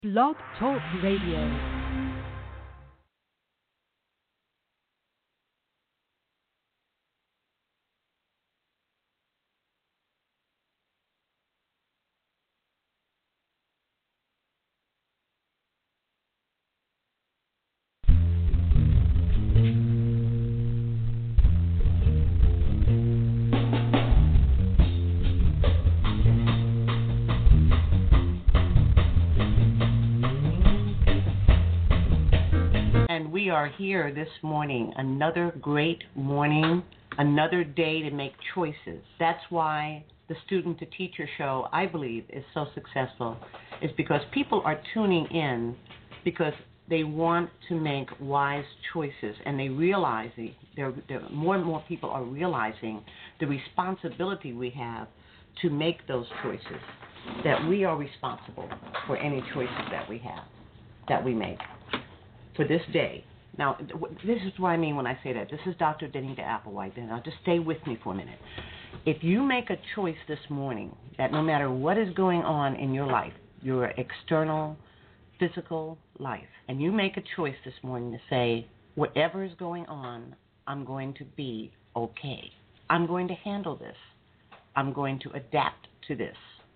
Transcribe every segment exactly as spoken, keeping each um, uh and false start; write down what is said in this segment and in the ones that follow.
Blog Talk Radio. We are here this morning, another great morning, another day to make choices. That's why the Student to Teacher show, I believe, is so successful, is because people are tuning in because they want to make wise choices, and they realize, they're, they're, more and more people are realizing the responsibility we have to make those choices, that we are responsible for any choices that we have, that we make for this day. Now, this is what I mean when I say that. This is Doctor Denita Applewhite, and I'll just stay with me for a minute. If you make a choice this morning that no matter what is going on in your life, your external, physical life, and you make a choice this morning to say, whatever is going on, I'm going to be okay. I'm going to handle this. I'm going to adapt to this.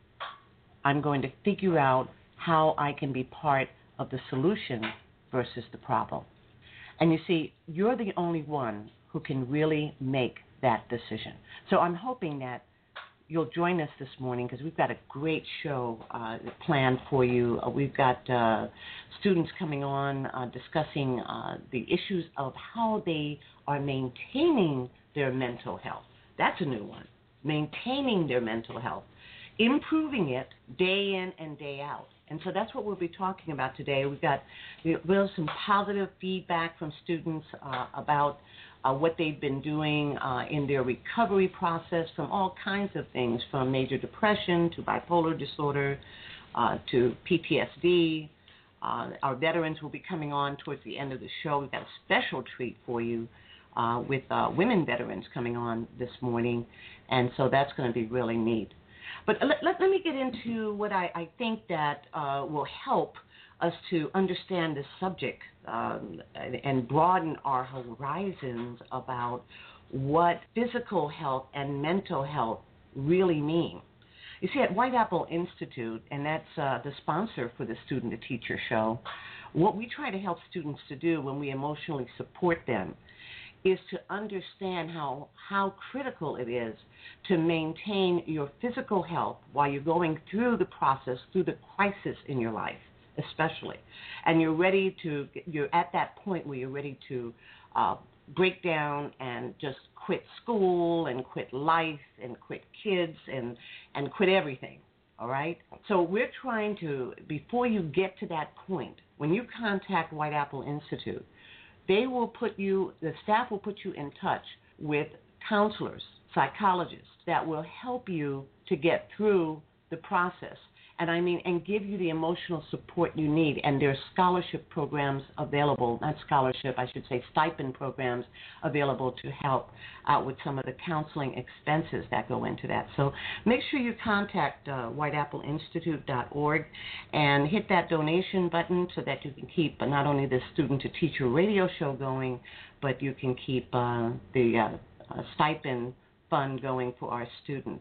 I'm going to figure out how I can be part of the solution versus the problem. And you see, you're the only one who can really make that decision. So I'm hoping that you'll join us this morning because we've got a great show uh, planned for you. Uh, we've got uh, students coming on uh, discussing uh, the issues of how they are maintaining their mental health. That's a new one, maintaining their mental health, improving it day in and day out. And so that's what we'll be talking about today. We've got we'll have some positive feedback from students uh, about uh, what they've been doing uh, in their recovery process from all kinds of things, from major depression to bipolar disorder uh, to P T S D. Uh, our veterans will be coming on towards the end of the show. We've got a special treat for you uh, with uh, women veterans coming on this morning, and so that's going to be really neat. But let, let, let me get into what I, I think that uh, will help us to understand this subject um, and, and broaden our horizons about what physical health and mental health really mean. You see, at White Apple Institute, and that's uh, the sponsor for the Student to Teacher show, what we try to help students to do when we emotionally support them is to understand how how critical it is to maintain your physical health while you're going through the process, through the crisis in your life, especially. And you're ready to, you're at that point where you're ready to uh, break down and just quit school and quit life and quit kids and, and quit everything, all right? So we're trying to, before you get to that point, when you contact White Apple Institute, they will put you, the staff will put you in touch with counselors, psychologists that will help you to get through the process. And I mean, and give you the emotional support you need. And there's scholarship programs available, not scholarship, I should say stipend programs available to help out with some of the counseling expenses that go into that. So make sure you contact uh, white apple institute dot org and hit that donation button so that you can keep not only the Student to Teacher radio show going, but you can keep uh, the uh, uh, stipend fund going for our students.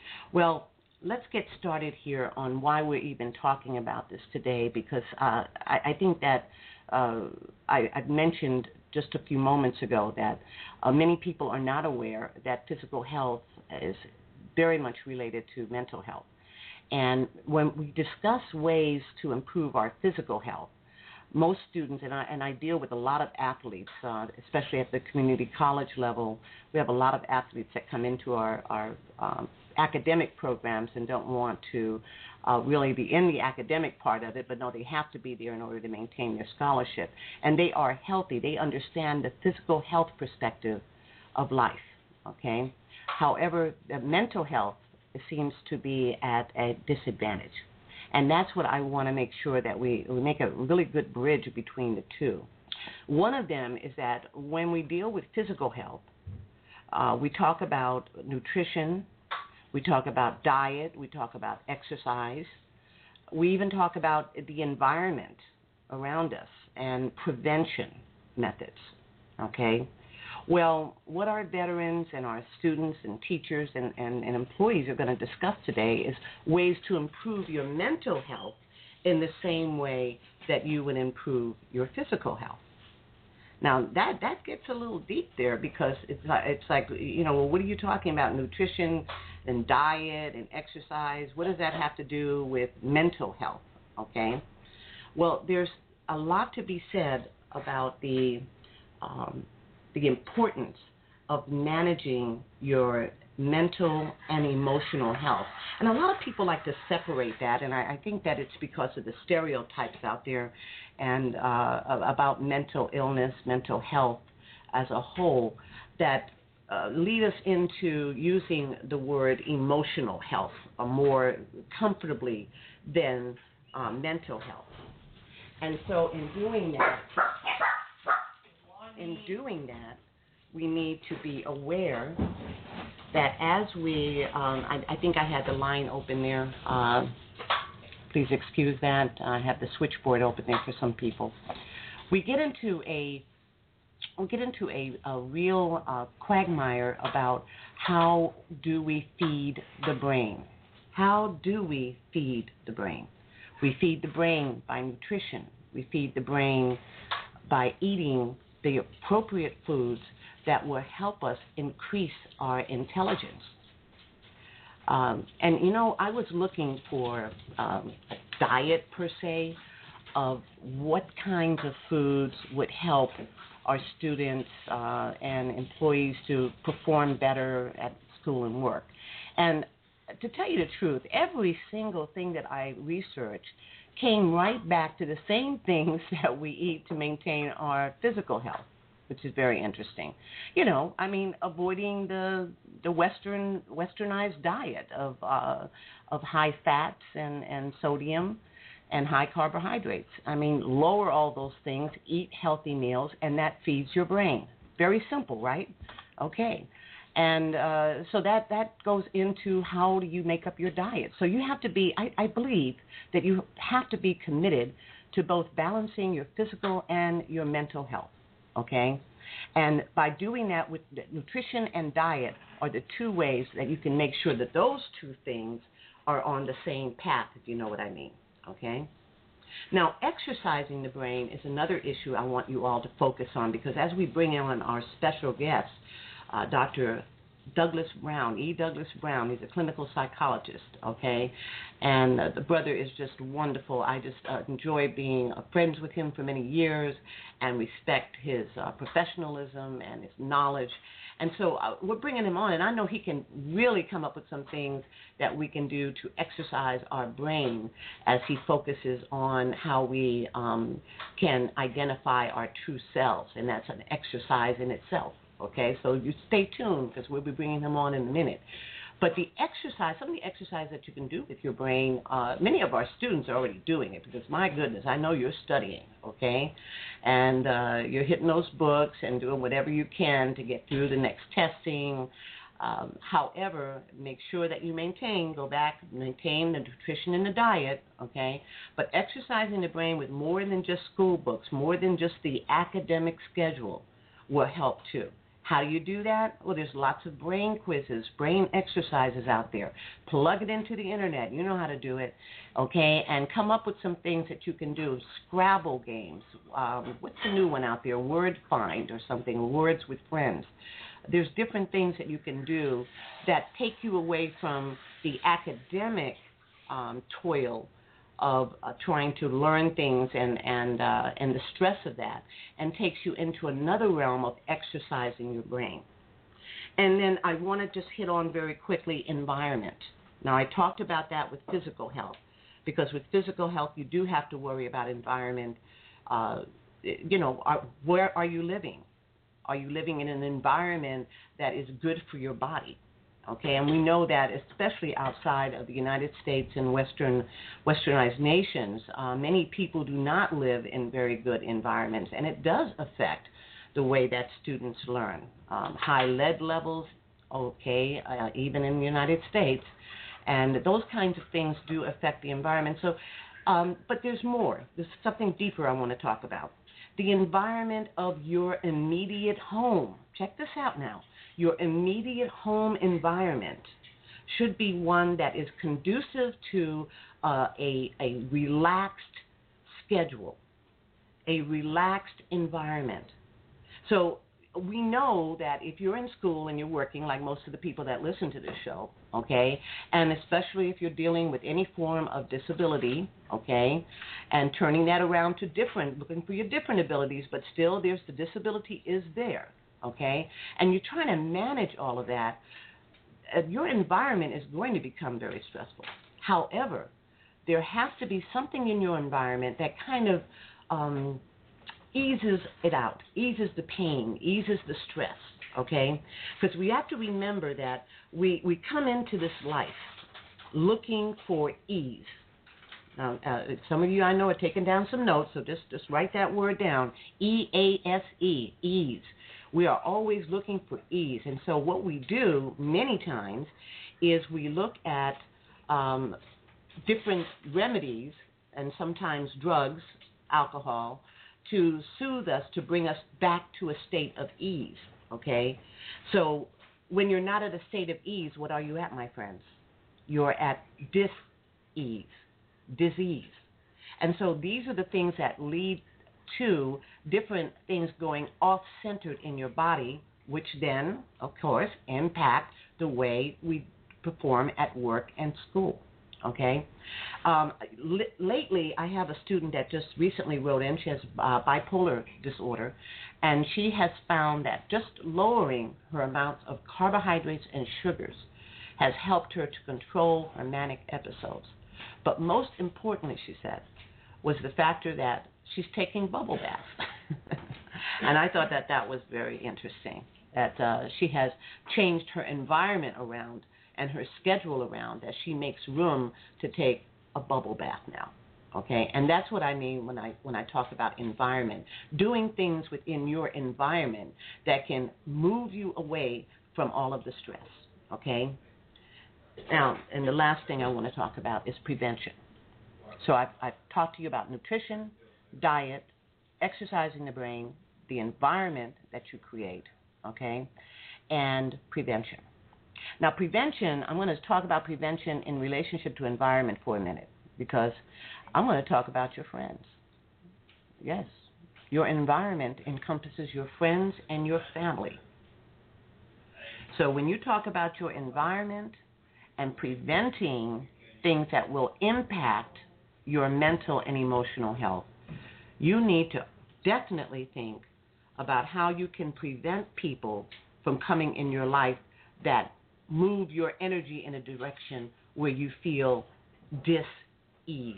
Well, let's get started here on why we're even talking about this today, because uh, I, I think that uh, I, I mentioned just a few moments ago that uh, many people are not aware that physical health is very much related to mental health. And when we discuss ways to improve our physical health, most students, and I, and I deal with a lot of athletes, uh, especially at the community college level. We have a lot of athletes that come into our, our um, academic programs and don't want to uh, really be in the academic part of it, but no, they have to be there in order to maintain their scholarship. And they are healthy. They understand the physical health perspective of life, okay? However, the mental health seems to be at a disadvantage. And that's what I want to make sure that we, we make a really good bridge between the two. One of them is that when we deal with physical health, uh, we talk about nutrition, we talk about diet, we talk about exercise, we even talk about the environment around us and prevention methods, okay? Well, what our veterans and our students and teachers and, and, and employees are going to discuss today is ways to improve your mental health in the same way that you would improve your physical health. Now, that, that gets a little deep there because it's, it's like, you know, well, what are you talking about? Nutrition and diet and exercise. What does that have to do with mental health, okay? Well, there's a lot to be said about the um, the importance of managing your mental and emotional health. And a lot of people like to separate that, and I, I think that it's because of the stereotypes out there and uh, about mental illness, mental health as a whole, that uh, lead us into using the word emotional health uh, more comfortably than uh, mental health. And so in doing that, in doing that, we need to be aware that as we, um, I, I think I had the line open there. Uh, please excuse that. I have the switchboard open there for some people. We get into a, we get into a, a real uh, quagmire about how do we feed the brain. How do we feed the brain? We feed the brain by nutrition. We feed the brain by eating the appropriate foods that will help us increase our intelligence. Um, and, you know, I was looking for um, a diet, per se, of what kinds of foods would help our students uh, and employees to perform better at school and work. And to tell you the truth, every single thing that I researched came right back to the same things that we eat to maintain our physical health, which is very interesting. You know, I mean, avoiding the the Western westernized diet of uh, of high fats and, and sodium and high carbohydrates. I mean, lower all those things, eat healthy meals, and that feeds your brain. Very simple, right? Okay. And uh, so that, that goes into how do you make up your diet. So you have to be, I, I believe that you have to be committed to both balancing your physical and your mental health, okay? And by doing that with nutrition and diet are the two ways that you can make sure that those two things are on the same path, if you know what I mean, okay? Now, exercising the brain is another issue I want you all to focus on because as we bring on our special guest, Uh, Doctor Douglas Brown, E. Douglas Brown. He's a clinical psychologist, okay? And uh, the brother is just wonderful. I just uh, enjoy being uh, friends with him for many years and respect his uh, professionalism and his knowledge. And so uh, we're bringing him on, and I know he can really come up with some things that we can do to exercise our brain as he focuses on how we um, can identify our true selves, and that's an exercise in itself. Okay, so you stay tuned because we'll be bringing him on in a minute. But the exercise, some of the exercise that you can do with your brain, uh, many of our students are already doing it because, my goodness, I know you're studying, okay? And uh, you're hitting those books and doing whatever you can to get through the next testing. Um, however, make sure that you maintain, go back, maintain the nutrition and the diet, okay? But exercising the brain with more than just school books, more than just the academic schedule will help too. How do you do that? Well, there's lots of brain quizzes, brain exercises out there. Plug it into the internet. You know how to do it, okay? And come up with some things that you can do. Scrabble games. Um, what's the new one out there? Word Find or something. Words with Friends. There's different things that you can do that take you away from the academic um, toil of uh, trying to learn things and and uh, and the stress of that, and takes you into another realm of exercising your brain. And then I want to just hit on very quickly environment. Now, I talked about that with physical health, because with physical health you do have to worry about environment. Uh, you know, are, where are you living? Are you living in an environment that is good for your body? Okay, and we know that especially outside of the United States and Western, westernized nations, uh, many people do not live in very good environments, and it does affect the way that students learn. Um, high lead levels, okay, uh, even in the United States, and those kinds of things do affect the environment. So Um, but there's more. There's something deeper I want to talk about. The environment of your immediate home. Check this out now. Your immediate home environment should be one that is conducive to uh, a, a relaxed schedule, a relaxed environment. So we know that if you're in school and you're working, like most of the people that listen to this show, okay, and especially if you're dealing with any form of disability, okay, and turning that around to different, looking for your different abilities, but still there's the disability is there, okay, and you're trying to manage all of that, uh, your environment is going to become very stressful. However, there has to be something in your environment that kind of um, eases it out, eases the pain, eases the stress, okay? Because we have to remember that we, we come into this life looking for ease. Now, uh, some of you I know are taking down some notes, so just, just write that word down, E A S E, ease. We are always looking for ease. And so what we do many times is we look at um, different remedies and sometimes drugs, alcohol, to soothe us, to bring us back to a state of ease, okay? So when you're not at a state of ease, what are you at, my friends? You're at dis-ease, disease. And so these are the things that lead to different things going off-centered in your body, which then, of course, impact the way we perform at work and school. Okay. Um, l- lately, I have a student that just recently wrote in. She has uh, bipolar disorder, and she has found that just lowering her amounts of carbohydrates and sugars has helped her to control her manic episodes. But most importantly, she said, was the factor that she's taking bubble baths. And I thought that that was very interesting, that uh, she has changed her environment around and her schedule around, that she makes room to take a bubble bath now, okay? And that's what I mean when I when I talk about environment, doing things within your environment that can move you away from all of the stress, okay? Now, and the last thing I want to talk about is prevention. So I've, I've talked to you about nutrition, diet, exercising the brain, the environment that you create, okay, and prevention. Now, prevention, I'm going to talk about prevention in relationship to environment for a minute, because I'm going to talk about your friends. Yes, your environment encompasses your friends and your family. So when you talk about your environment and preventing things that will impact your mental and emotional health, you need to definitely think about how you can prevent people from coming in your life that move your energy in a direction where you feel dis-ease,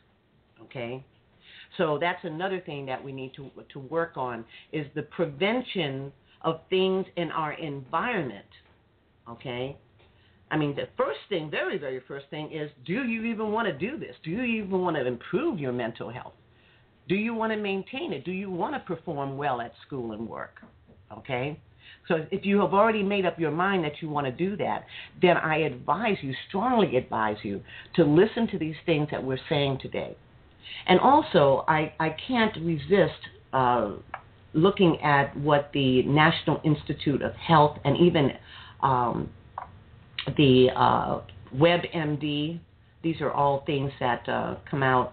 okay? So that's another thing that we need to to work on, is the prevention of things in our environment, okay? I mean, the first thing, very, very first thing is, do you even want to do this? Do you even want to improve your mental health? Do you want to maintain it? Do you want to perform well at school and work, okay? So if you have already made up your mind that you want to do that, then I advise you, strongly advise you, to listen to these things that we're saying today. And also, I, I can't resist uh, looking at what the National Institute of Health and even um, the uh, WebMD, these are all things that uh, come out,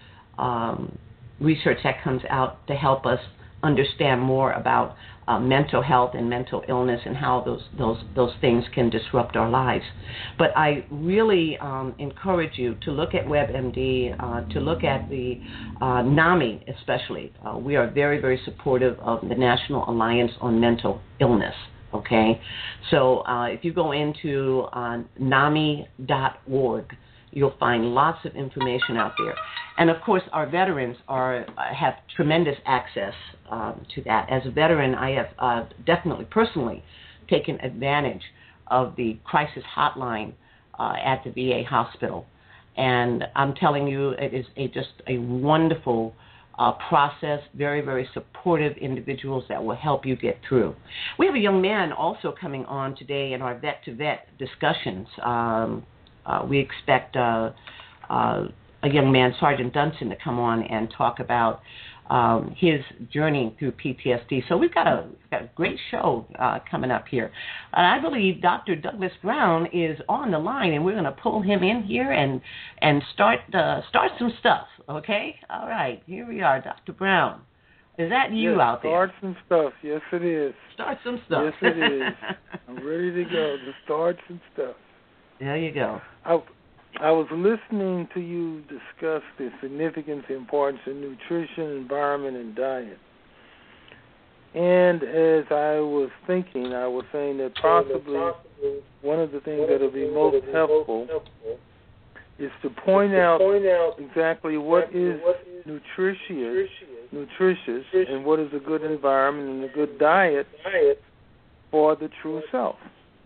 um, research that comes out to help us understand more about uh, mental health and mental illness and how those those those things can disrupt our lives. But I really um, encourage you to look at WebMD, uh, to look at the uh, NAMI especially. Uh, we are very, very supportive of the National Alliance on Mental Illness. Okay, so uh, if you go into uh, NAMI dot org, you'll find lots of information out there. And of course, our veterans are have tremendous access um, to that. As a veteran, I have uh, definitely, personally, taken advantage of the crisis hotline uh, at the V A hospital. And I'm telling you, it is a, just a wonderful uh, process, very, very supportive individuals that will help you get through. We have a young man also coming on today in our vet-to-vet discussions. Um, Uh, we expect uh, uh, a young man, Sergeant Dunson, to come on and talk about um, his journey through P T S D. So we've got a, we've got a great show uh, coming up here. And I believe Doctor Douglas Brown is on the line, and we're going to pull him in here and and start uh, start some stuff. Okay? All right. Here we are, Doctor Brown. Is that you yes, out there? Start some stuff. Yes, it is. Start some stuff. Yes, it is. I'm ready to go to start some stuff. There you go. I, I was listening to you discuss the significance and importance of nutrition, environment, and diet. And as I was thinking, I was saying that possibly one of the things that will be most helpful is to point out exactly what is nutritious, nutritious, and what is a good environment and a good diet for the true self.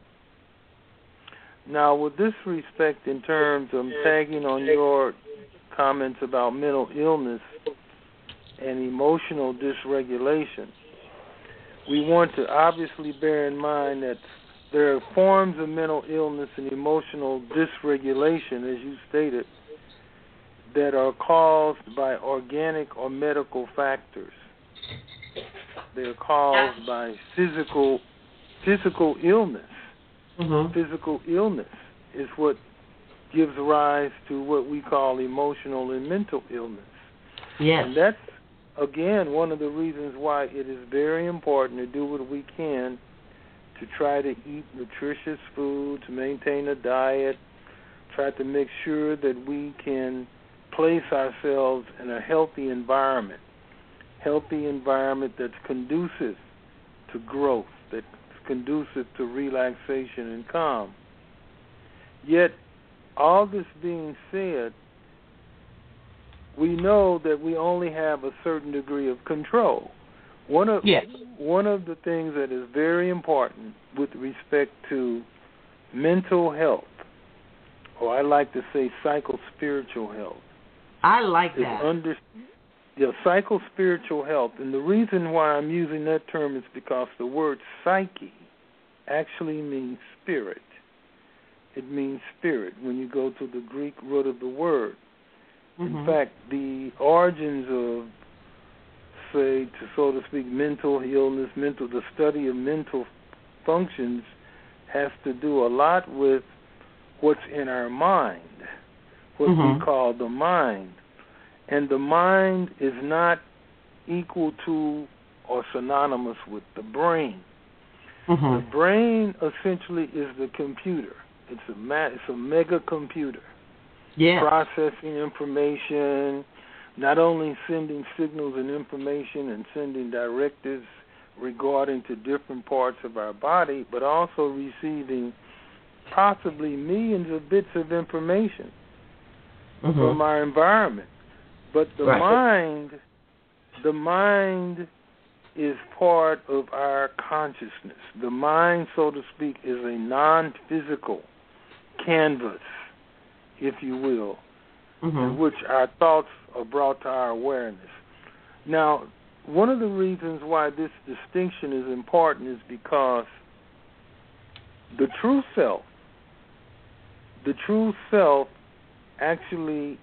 Now, with this respect, in terms of tagging on your comments about mental illness and emotional dysregulation, we want to obviously bear in mind that there are forms of mental illness and emotional dysregulation, as you stated, that are caused by organic or medical factors. They're caused by physical physical illness. Mm-hmm. Physical illness is what gives rise to what we call emotional and mental illness. Yes. And that's, again, one of the reasons why it is very important to do what we can to try to eat nutritious food, to maintain a diet, try to make sure that we can place ourselves in a healthy environment, healthy environment that's conducive to growth, that's conducive to relaxation and calm. Yet, all this being said, we know that we only have a certain degree of control. One of yes. one of the things that is very important with respect to mental health, or I like to say psycho-spiritual health. I like is that. Under, yeah, psycho-spiritual health. And the reason why I'm using that term is because the word psyche actually means spirit. It means spirit when you go to the Greek root of the word. Mm-hmm. In fact, the origins of, say, to, so to speak, mental illness, mental, the study of mental functions has to do a lot with what's in our mind, what mm-hmm. we call the mind. And the mind is not equal to or synonymous with the brain. Mm-hmm. The brain essentially is the computer. It's a ma- it's a mega computer. Yeah. Processing information, not only sending signals and information and sending directives regarding to different parts of our body, but also receiving possibly millions of bits of information mm-hmm. from our environment. But the right. mind, the mind is part of our consciousness. The mind, so to speak, is a non-physical canvas, if you will, mm-hmm. in which our thoughts are brought to our awareness. Now, one of the reasons why this distinction is important is because the true self, the true self actually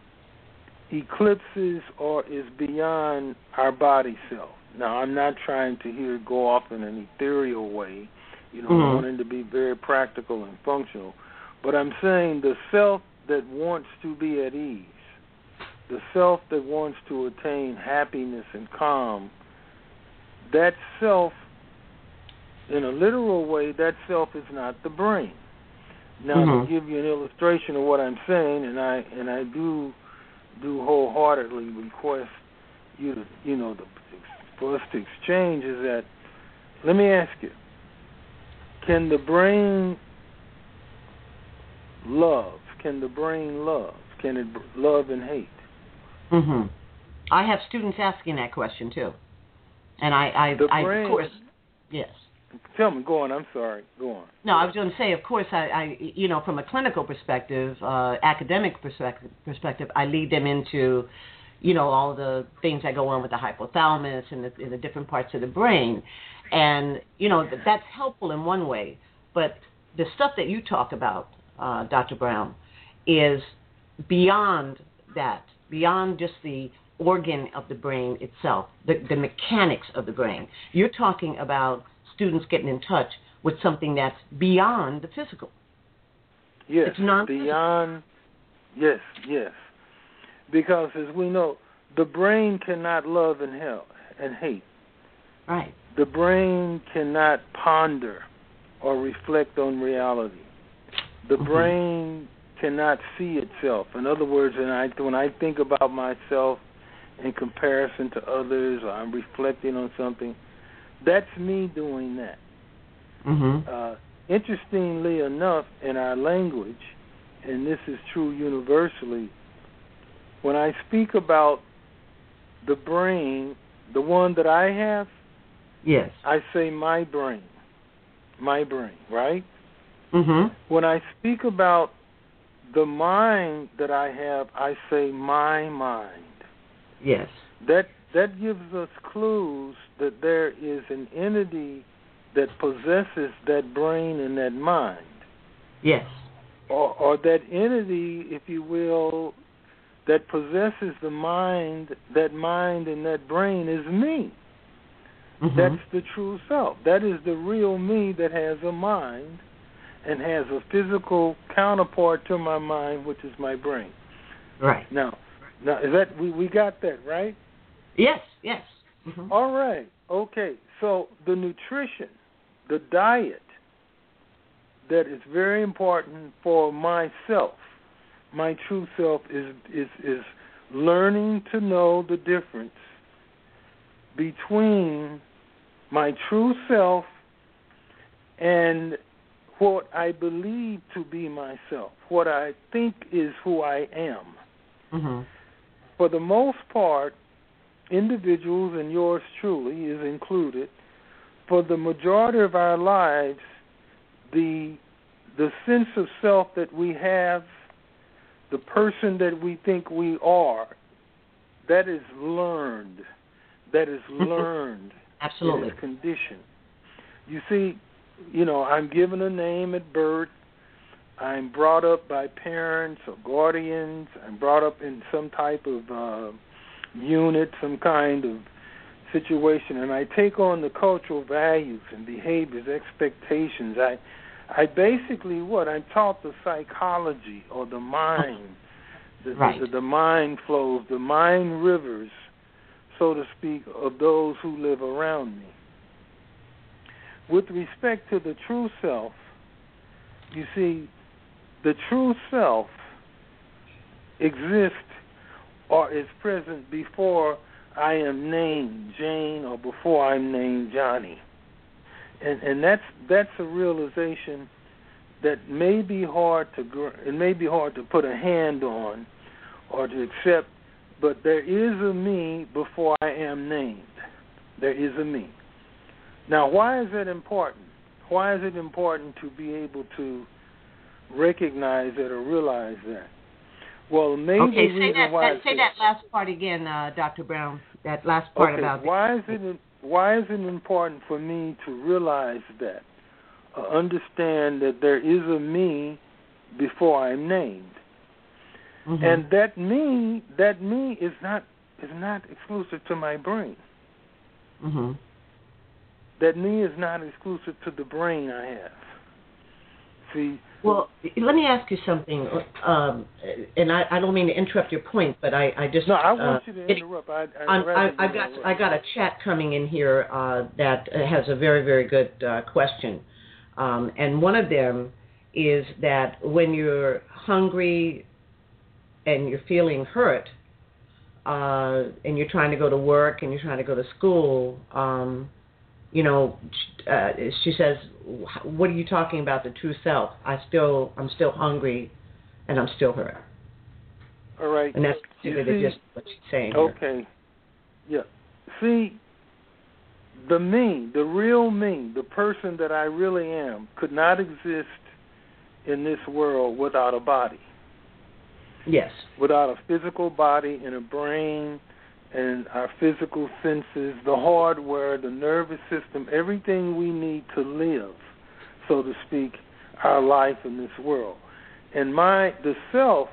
eclipses or is beyond our body self. Now, I'm not trying to here go off in an ethereal way, you know, mm-hmm. wanting to be very practical and functional, but I'm saying the self that wants to be at ease, the self that wants to attain happiness and calm, that self, in a literal way, that self is not the brain. Now, mm-hmm. to give you an illustration of what I'm saying, and I and I do do wholeheartedly request you to, you know, the, for us to exchange, is that, let me ask you, can the brain love? Can the brain love? Can it love and hate? Mm-hmm. I have students asking that question too, and I, I, the I brain, of course, yes. Tell me, go on. I'm sorry. Go on. No, I was going to say, of course, I, I you know, from a clinical perspective, uh, academic perspective, perspective, I lead them into, you know, all the things that go on with the hypothalamus and the, and the different parts of the brain, and you know, that's helpful in one way. But the stuff that you talk about, uh, Doctor Brown, is beyond that, beyond just the organ of the brain itself, the, the mechanics of the brain, you're talking about students getting in touch with something that's beyond the physical. Yes, it's non- beyond, yes, yes. Because as we know, the brain cannot love and help and hate. Right. The brain cannot ponder or reflect on reality. The mm-hmm. brain cannot see itself. In other words, when I, when I think about myself in comparison to others, or I'm reflecting on something, that's me doing that. Mm-hmm. Uh, interestingly enough, in our language, and this is true universally, when I speak about the brain, the one that I have, yes, I say my brain, my brain, right? Mm-hmm. When I speak about the mind that I have, I say my mind. Yes. That that gives us clues that there is an entity that possesses that brain and that mind. Yes. Or, or that entity, if you will, that possesses the mind, that mind and that brain is me. Mm-hmm. That's the true self. That is the real me that has a mind and has a physical counterpart to my mind, which is my brain. Right. Now, now is that we, we got that, right? Yes, yes. Mm-hmm. All right. Okay. So the nutrition, the diet that is very important for myself, my true self, is is is learning to know the difference between my true self and what I believe to be myself, what I think is who I am. Mm-hmm. For the most part, individuals, and yours truly is included, for the majority of our lives, the the sense of self that we have, the person that we think we are, that is learned. That is learned. Absolutely. It is conditioned. You see, you know, I'm given a name at birth. I'm brought up by parents or guardians. I'm brought up in some type of uh, unit, some kind of situation, and I take on the cultural values and behaviors, expectations. I I basically what? I'm taught the psychology or the mind, the, right. the, the mind flows, the mind rivers, so to speak, of those who live around me. With respect to the true self, you see, the true self exists or is present before I am named Jane or before I'm named Johnny. And and that's that's a realization that may be hard to it may be hard to put a hand on or to accept, but there is a me before I am named. There is a me. Now, why is that important? Why is it important to be able to recognize that or realize that? Well, maybe okay, the say reason that, why that say that last part again, uh, Doctor Brown. That last part okay, about why is it why is it important for me to realize that, uh, understand that there is a me before I'm named, mm-hmm. and that me that me is not is not exclusive to my brain. Mm-hmm. That me is not exclusive to the brain I have. See. Well, let me ask you something, um, and I, I don't mean to interrupt your point, but I, I just no, I want uh, you to interrupt. I, I, on, I, I got interrupt. I got a chat coming in here uh, that has a very very good uh, question, um, and one of them is that when you're hungry and you're feeling hurt, uh, and you're trying to go to work and you're trying to go to school. Um, You know, uh, she says, "What are you talking about? The true self? I still, I'm still hungry, and I'm still hurt." All right, and that's basically just what she's saying. Okay, here. yeah. See, the me, the real me, the person that I really am, could not exist in this world without a body. Yes. Without a physical body and a brain. And our physical senses, the hardware, the nervous system, everything we need to live, so to speak, our life in this world. And my the self,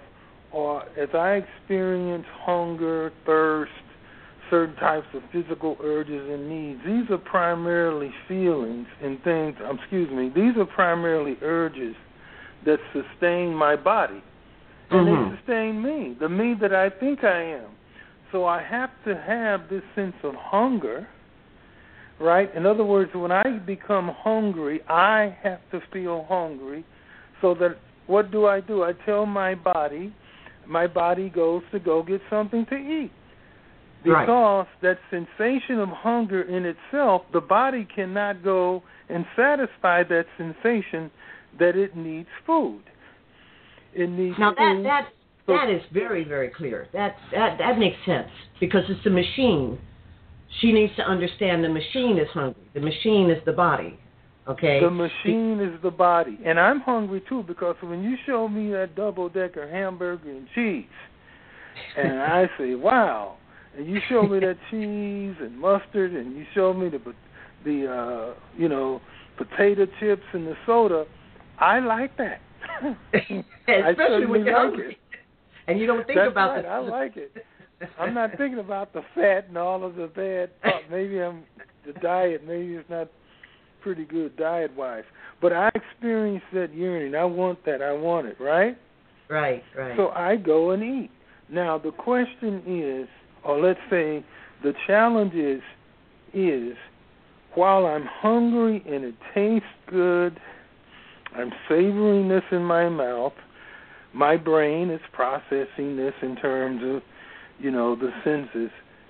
or as I experience hunger, thirst, certain types of physical urges and needs, these are primarily feelings and things, um, excuse me, these are primarily urges that sustain my body. And mm-hmm. they sustain me, the me that I think I am. So I have to have this sense of hunger, right? In other words, when I become hungry, I have to feel hungry so that what do I do? I tell my body, my body goes to go get something to eat. Because right. that sensation of hunger in itself, the body cannot go and satisfy that sensation that it needs food. It needs now food. that that that is very, very clear. That that that makes sense because it's the machine. She needs to understand the machine is hungry. The machine is the body. Okay. The machine is the body, and I'm hungry too because when you show me that double-decker hamburger and cheese, and I say, "Wow," and you show me that cheese and mustard, and you show me the the uh, you know potato chips and the soda, I like that. Especially when you're like hungry, it. and you don't think That's about right. the... I like it. I'm not thinking about the fat and all of the bad. Part. Maybe I'm the diet. Maybe it's not pretty good diet-wise, but I experience that yearning. I want that. I want it. Right. Right. Right. So I go and eat. Now the question is, or let's say the challenge is, is while I'm hungry and it tastes good, I'm savoring this in my mouth. My brain is processing this in terms of, you know, the senses.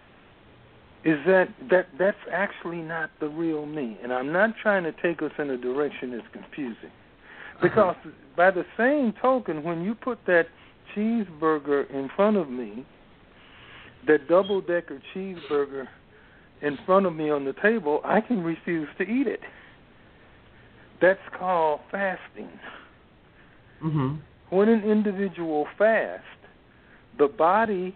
Is that, that that's actually not the real me. And I'm not trying to take us in a direction that's confusing. Because uh-huh. by the same token, when you put that cheeseburger in front of me, that double-decker cheeseburger in front of me on the table, I can refuse to eat it. That's called fasting. Mm-hmm. When an individual fasts, the body,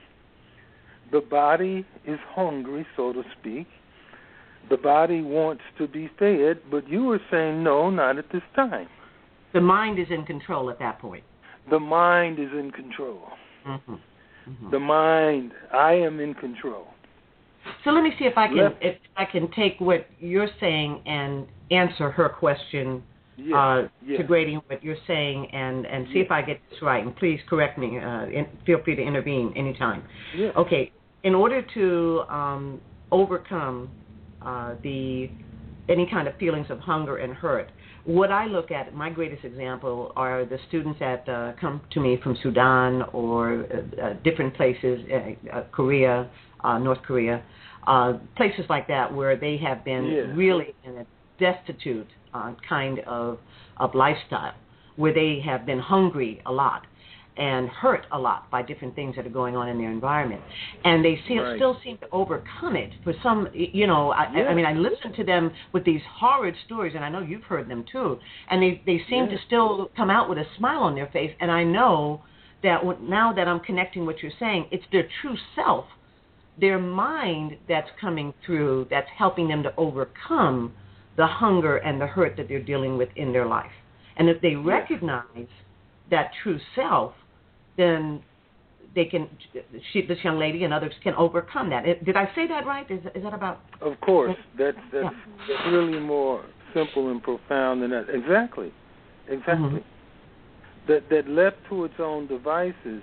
the body is hungry, so to speak. The body wants to be fed, but you are saying, no, not at this time. The mind is in control at that point. The mind is in control. Mm-hmm. Mm-hmm. The mind, I am in control. So let me see if I can Let, if I can take what you're saying and answer her question yes, uh, yes. to grading what you're saying and, and see yes. if I get this right. And please correct me. Uh, in, feel free to intervene anytime. Yes. Okay. In order to um, overcome uh, the any kind of feelings of hunger and hurt, what I look at, my greatest example, are the students that uh, come to me from Sudan or uh, uh, different places, uh, uh, Korea, uh, North Korea, uh, places like that where they have been yeah. really in a destitute uh, kind of, of lifestyle, where they have been hungry a lot and hurt a lot by different things that are going on in their environment. And they see, right. still seem to overcome it for some, you know, I, yeah. I mean, I listen to them with these horrid stories, and I know you've heard them too, and they, they seem yeah. to still come out with a smile on their face, and I know that now that I'm connecting what you're saying, it's their true self, their mind that's coming through, that's helping them to overcome the hunger and the hurt that they're dealing with in their life. And if they recognize yeah. that true self, then they can, she, this young lady and others can overcome that. Did I say that right? Is, is that about? Of course. That's, that's, yeah. that's really more simple and profound than that. Exactly. Exactly. Mm-hmm. That, that left to its own devices,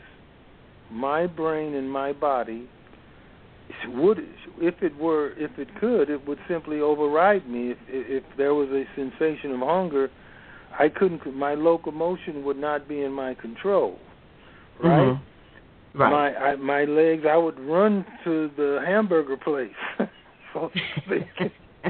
my brain and my body would, if it were, if it could, it would simply override me. If, if there was a sensation of hunger, I couldn't, my locomotion would not be in my control. Right, mm-hmm. right. My I, my legs, I would run to the hamburger place, so to speak.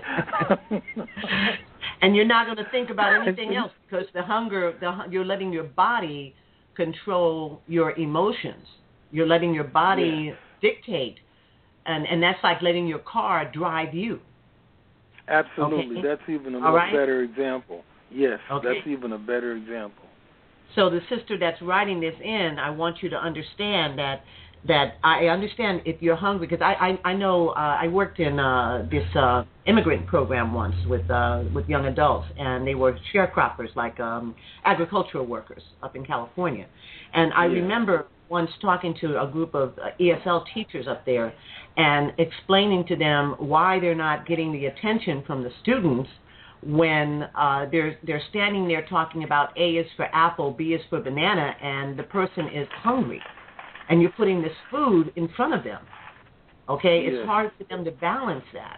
And you're not going to think about anything else because the hunger, the you're letting your body control your emotions. You're letting your body yes. dictate, and and that's like letting your car drive you. Absolutely, okay. That's even a All much right? better example. Yes, okay. That's even a better example. So the sister that's writing this in, I want you to understand that that I understand if you're hungry, because I, I, I know uh, I worked in uh, this uh, immigrant program once with uh, with young adults, and they were sharecroppers, like um, agricultural workers up in California. And I Yeah. remember once talking to a group of uh, E S L teachers up there and explaining to them why they're not getting the attention from the students when uh, they're they're standing there talking about A is for apple, B is for banana, and the person is hungry, and you're putting this food in front of them. Okay, Yes. it's hard for them to balance that.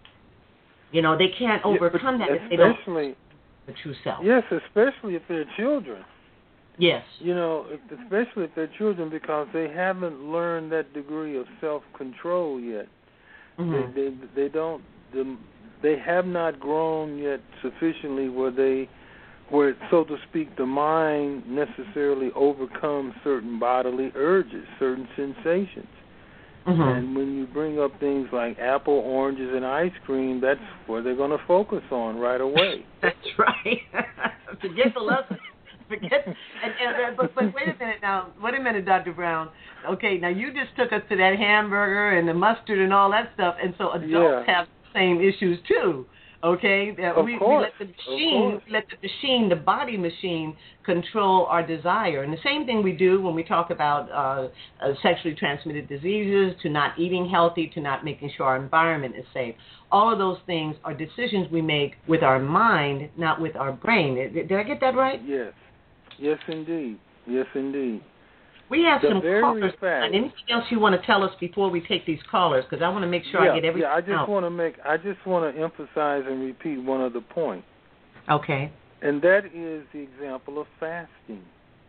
You know, they can't overcome yeah, that if they don't especially know the true self. yes, especially if they're children. Yes. You know, if- especially if they're children, because they haven't learned that degree of self-control yet. Mm-hmm. They, they they don't the, they have not grown yet sufficiently where they where, so to speak, the mind necessarily overcomes certain bodily urges, certain sensations. Mm-hmm. And when you bring up things like apple, oranges, and ice cream, that's where they're going to focus on right away. That's right. Forget the lesson. Forget. And, and, and, but, but wait a minute now. Wait a minute, Doctor Brown. Okay, now you just took us to that hamburger and the mustard and all that stuff, and so adults Yeah. have the same issues too. Okay, that Of we, course. we let the Of machine, course. we let the machine, the body machine, control our desire, and the same thing we do when we talk about uh, uh, sexually transmitted diseases, to not eating healthy, to not making sure our environment is safe. All of those things are decisions we make with our mind, not with our brain. Did, did I get that right? Yes. Yes, indeed. Yes, indeed. We have The some very callers. fact- And anything else you want to tell us before we take these callers? Because I want to make sure yeah, I get everything yeah. I just out. want to make. I just want to emphasize and repeat one other point, Okay. and that is the example of fasting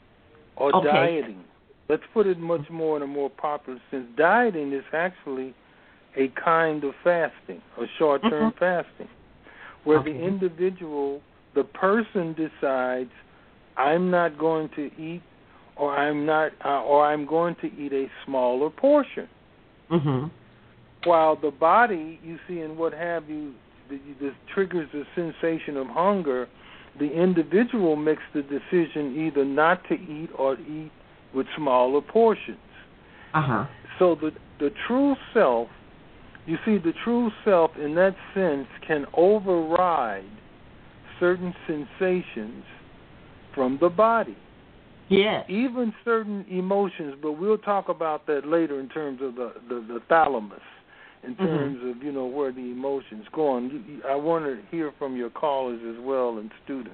or Okay. dieting. Let's put it much more in a more popular sense. Dieting is actually a kind of fasting, a short-term Mhm. fasting, where Okay. the individual, the person decides, I'm not going to eat, or I'm not, uh, or I'm going to eat a smaller portion. Mm-hmm. While the body, you see, and what have you, the, this triggers the sensation of hunger, the individual makes the decision either not to eat or eat with smaller portions. Uh-huh. So the the true self, you see, the true self in that sense can override certain sensations from the body. Yes. Even certain emotions, but we'll talk about that later in terms of the, the, the thalamus, in Mm-hmm. terms of, you know, where the emotions go on. You, you, I want to hear from your callers as well and students.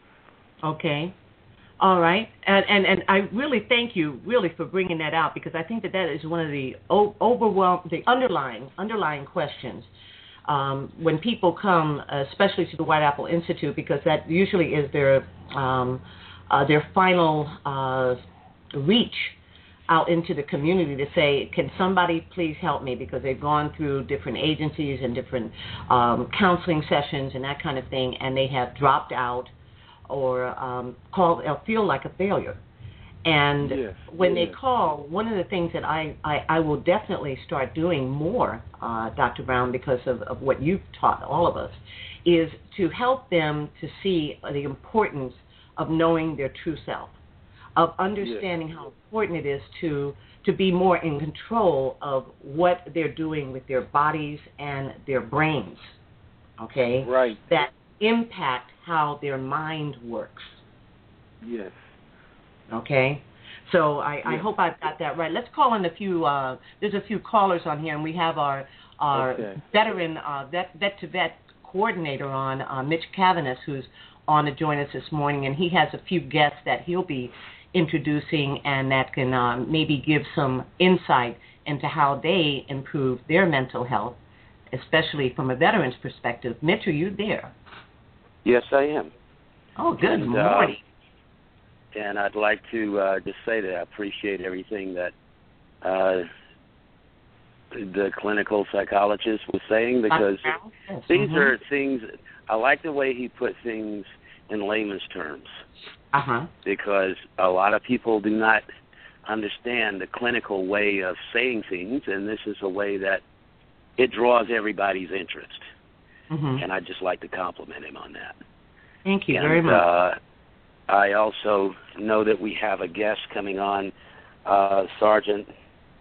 Okay. All right. And, and and I really thank you, really, for bringing that out, because I think that that is one of the o- overwhelm, the underlying underlying questions um, when people come, especially to the White Apple Institute, because that usually is their um, uh, their final uh, reach out into the community to say, can somebody please help me, because they've gone through different agencies and different um, counseling sessions and that kind of thing, and they have dropped out or um, call, or feel like a failure. And Yes, when yes. they call, one of the things that I, I, I will definitely start doing more, uh, Doctor Brown, because of, of what you've taught all of us, is to help them to see the importance of knowing their true self, of understanding yes. how important it is to to be more in control of what they're doing with their bodies and their brains, okay? Right. That impact how their mind works. Yes. Okay? So I, yes. I hope I've got that right. Let's call in a few, uh, there's a few callers on here, and we have our, our okay. veteran, uh, vet, vet to vet coordinator on, uh, Mitch Cavanis, who's on to join us this morning, and he has a few guests that he'll be introducing and that can uh, maybe give some insight into how they improve their mental health, especially from a veteran's perspective. Mitch, are you there? Yes, I am. Oh, good and, morning. Uh, and I'd like to uh, just say that I appreciate everything that uh, the clinical psychologist was saying, because yes. these mm-hmm. are things, I like the way he put things in layman's terms. Uh-huh. Because a lot of people do not understand the clinical way of saying things, and this is a way that it draws everybody's interest. Mm-hmm. And I'd just like to compliment him on that. Thank you and, very much. Uh, I also know that we have a guest coming on, uh, Sergeant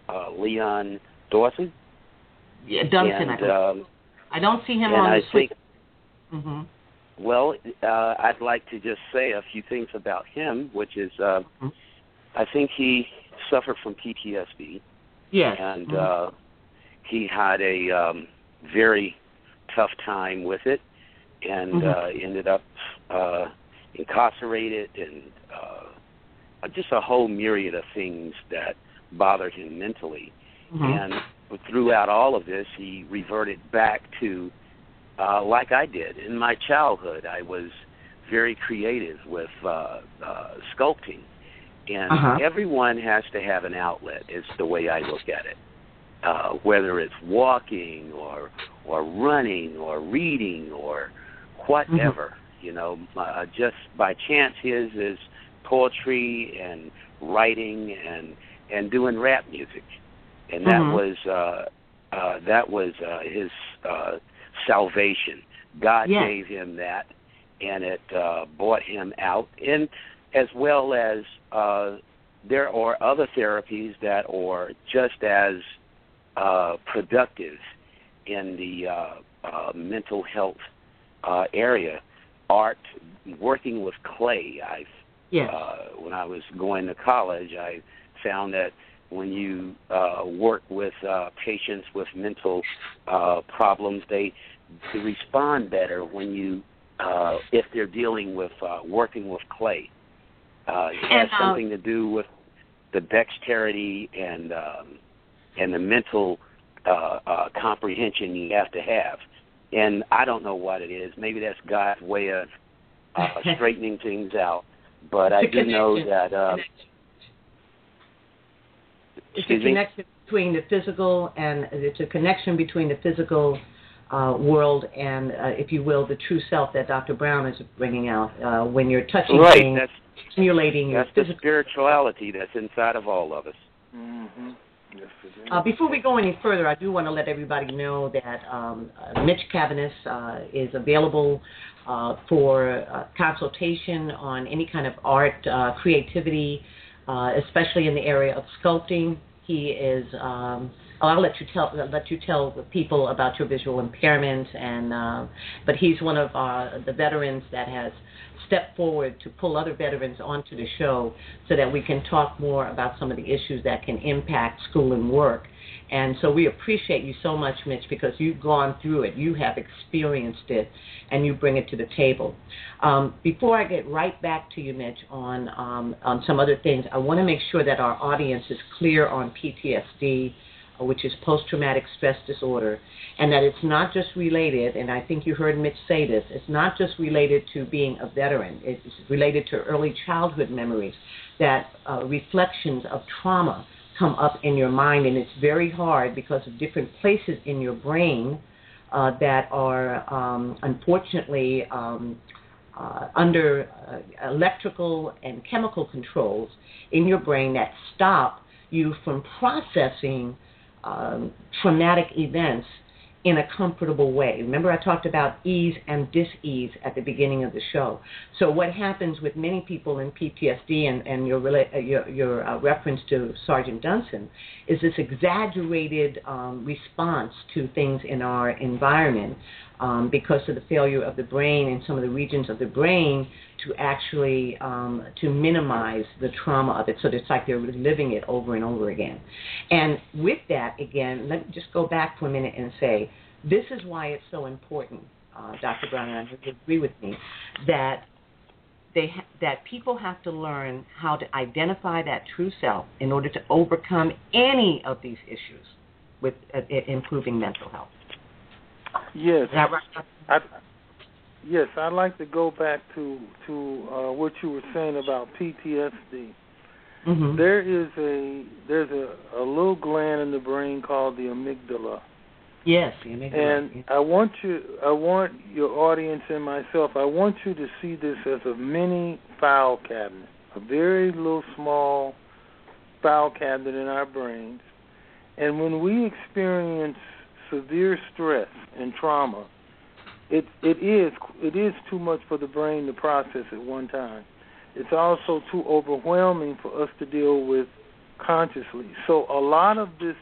uh, Leon Dawson. Yeah, Duncan. And, I, um, I don't see him and on I the think, mm-hmm. Well, uh, I'd like to just say a few things about him, which is uh, mm-hmm. I think he suffered from P T S D. Yes. And mm-hmm. uh, he had a um, very tough time with it, and mm-hmm. uh, ended up uh, incarcerated, and uh, just a whole myriad of things that bothered him mentally. Mm-hmm. And throughout all of this, he reverted back to, uh, like I did. In my childhood, I was very creative with uh, uh, sculpting. And uh-huh. everyone has to have an outlet, is the way I look at it. Uh, whether it's walking or or running or reading or whatever, mm-hmm. you know, uh, just by chance his is poetry and writing and and doing rap music. And that mm-hmm. was uh, uh, that was uh, his uh, salvation. God yes. gave him that, and it uh, brought him out. And as well as uh, there are other therapies that are just as uh, productive in the uh, uh, mental health uh, area. Art, working with clay. I've yes. uh, when I was going to college, I found that when you uh, work with uh, patients with mental uh, problems, they, they respond better when you uh, if they're dealing with uh, working with clay. Uh, it and, has something uh, to do with the dexterity and um, and the mental uh, uh, comprehension you have to have. And I don't know what it is. Maybe that's God's way of uh, straightening things out. But I do know that. Uh, it's a connection between the physical, and it's a connection between the physical uh, world and, uh, if you will, the true self that Doctor Brown is bringing out. Uh, when you're touching right, things, that's, stimulating your that's physical the spirituality that's inside of all of us. Mm-hmm. Yes, uh, before we go any further, I do want to let everybody know that um, uh, Mitch Cavanis uh, is available uh, for uh, consultation on any kind of art, uh, creativity, uh, especially in the area of sculpting. He is. Um, oh, I'll let you tell let you tell people about your visual impairment, and uh, but he's one of uh, the veterans that has stepped forward to pull other veterans onto the show so that we can talk more about some of the issues that can impact school and work. And so we appreciate you so much, Mitch, because you've gone through it. You have experienced it, and you bring it to the table. Um, before I get right back to you, Mitch, on, um, on some other things, I want to make sure that our audience is clear on P T S D, uh, which is post-traumatic stress disorder, and that it's not just related, and I think you heard Mitch say this, it's not just related to being a veteran. It's related to early childhood memories, that uh, reflections of trauma come up in your mind, and it's very hard because of different places in your brain uh, that are um, unfortunately um, uh, under uh, electrical and chemical controls in your brain that stop you from processing um, traumatic events in a comfortable way. Remember, I talked about ease and dis-ease at the beginning of the show. So what happens with many people in P T S D, and, and your, your, your uh, reference to Sergeant Dunson, is this exaggerated um, response to things in our environment um, because of the failure of the brain and some of the regions of the brain to actually um, to minimize the trauma of it. So it's like they're living it over and over again. And with that, again, let me just go back for a minute and say, this is why it's so important, uh, Doctor Brown, and I hope you agree with me, that they ha- that people have to learn how to identify that true self in order to overcome any of these issues with uh, improving mental health. Yes. Is that right? I, yes, I'd like to go back to to uh, what you were saying about P T S D. Mm-hmm. There is a there's a, a little gland in the brain called the amygdala. Yes, the amygdala. And I want you, I want your audience and myself, I want you to see this as a mini file cabinet, a very little small file cabinet in our brains. And when we experience severe stress and trauma, it it is it is too much for the brain to process at one time. It's also too overwhelming for us to deal with consciously. So a lot of this,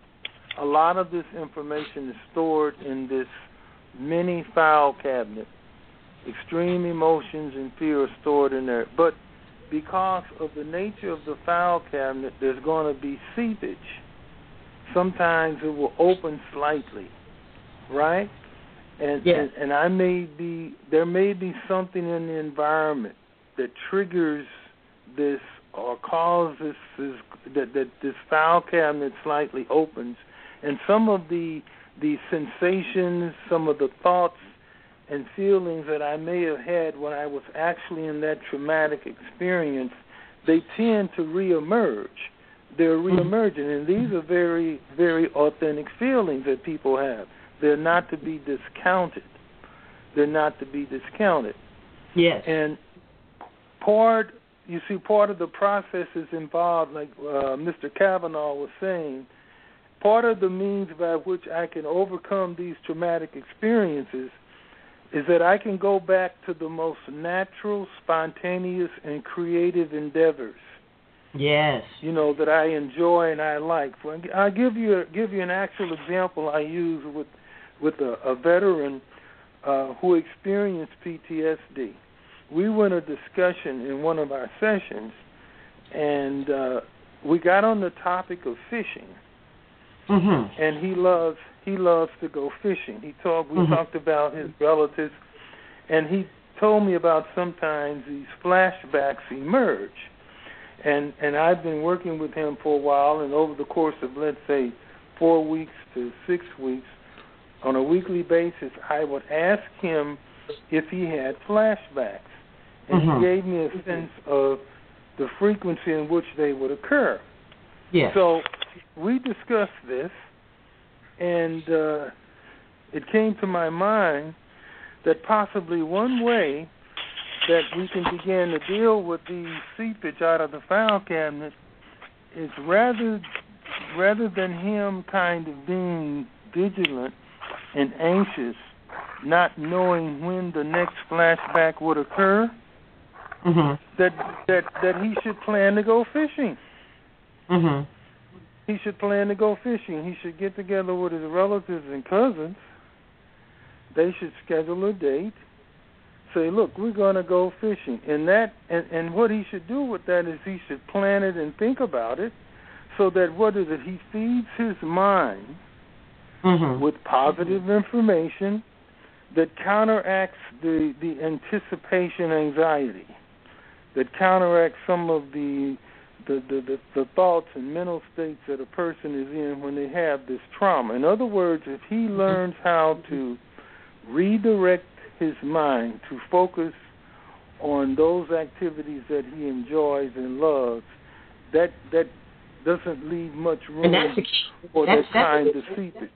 a lot of this information is stored in this mini file cabinet. Extreme emotions and fear are stored in there. But because of the nature of the file cabinet, there's going to be seepage. Sometimes it will open slightly, right? And, yes. and and I may be there may be something in the environment that triggers this or causes this, that that this file cabinet slightly opens, and some of the the sensations, some of the thoughts and feelings that I may have had when I was actually in that traumatic experience, they tend to reemerge. They're reemerging, and these are very, very authentic feelings that people have. They're not to be discounted. They're not to be discounted. Yes. And part, you see, part of the process is involved, like uh, Mister Kavanaugh was saying, part of the means by which I can overcome these traumatic experiences is that I can go back to the most natural, spontaneous, and creative endeavors. Yes. You know, that I enjoy and I like. I'll give you a, give you an actual example I use with with a, a veteran uh, who experienced P T S D. We were in a discussion in one of our sessions, and uh, we got on the topic of fishing. Mm-hmm. And he loves he loves to go fishing. He talked we mm-hmm. talked about his relatives, and he told me about sometimes these flashbacks emerge. And and I've been working with him for a while, and over the course of, let's say, four weeks to six weeks, on a weekly basis, I would ask him if he had flashbacks. And mm-hmm. he gave me a sense of the frequency in which they would occur. Yes. So we discussed this, and uh, it came to my mind that possibly one way that we can begin to deal with the seepage out of the file cabinet is rather rather than him kind of being vigilant and anxious, not knowing when the next flashback would occur, mm-hmm. that that that he should plan to go fishing. Mm-hmm. He should plan to go fishing. He should get together with his relatives and cousins. They should schedule a date. Say, look, we're going to go fishing. And that, and, and what he should do with that is he should plan it and think about it so that what is it? He feeds his mind mm-hmm. with positive information that counteracts the, the anticipation anxiety, that counteracts some of the the, the, the the thoughts and mental states that a person is in when they have this trauma. In other words, if he learns how to redirect his mind to focus on those activities that he enjoys and loves, that that doesn't leave much room and that's the key. for that's, that kind of seepage.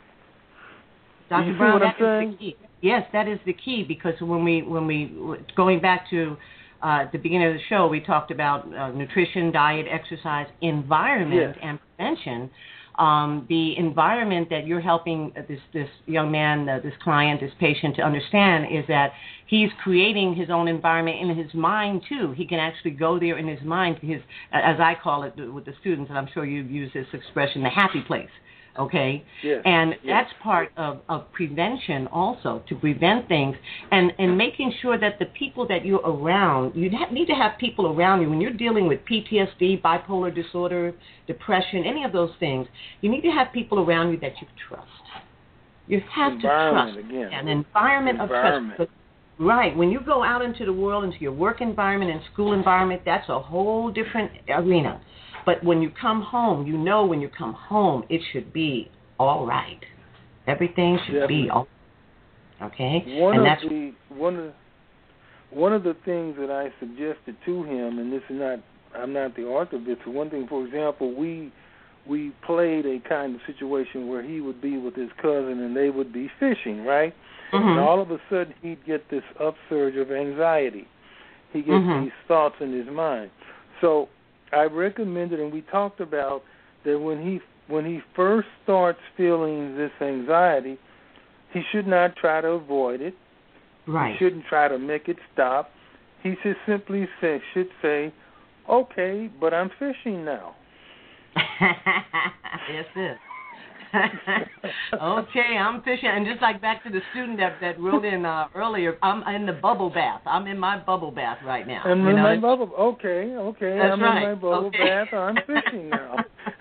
Doctor Brown, that is the key. Yes, that is the key, because when we when we going back to uh, at the beginning of the show, we talked about uh, nutrition, diet, exercise, environment, yes. and prevention. Um, the environment that you're helping this this young man, uh, this client, this patient to understand is that he's creating his own environment in his mind too. He can actually go there in his mind, his, as I call it with the students, and I'm sure you've used this expression, the happy place. Okay, yes. and yes. that's part of, of prevention also, to prevent things and, and making sure that the people that you're around, you ha- need to have people around you when you're dealing with P T S D, bipolar disorder, depression, any of those things. You need to have people around you that you trust. You have to trust again. an environment, environment of trust. Right. When you go out into the world, into your work environment and school environment, that's a whole different arena. But when you come home, you know when you come home, it should be all right. Everything should Definitely. be all right. Okay? One and of that's the one of one of the things that I suggested to him, and this is not I'm not the author of it, so one thing, for example, we we played a kind of situation where he would be with his cousin and they would be fishing, right? mm-hmm. And all of a sudden he'd get this upsurge of anxiety. He gets mm-hmm. these thoughts in his mind. So I recommended, and we talked about that when he when he first starts feeling this anxiety, he should not try to avoid it. Right. He shouldn't try to make it stop. He should simply say, should say, okay, but I'm fishing now. Yes, it. Okay, I'm fishing, and just like back to the student that that wrote in uh, earlier, I'm in the bubble bath. I'm in my bubble bath right now. I'm you in know? my bubble. Okay, okay. That's I'm right. in my bubble Okay. bath. I'm fishing now.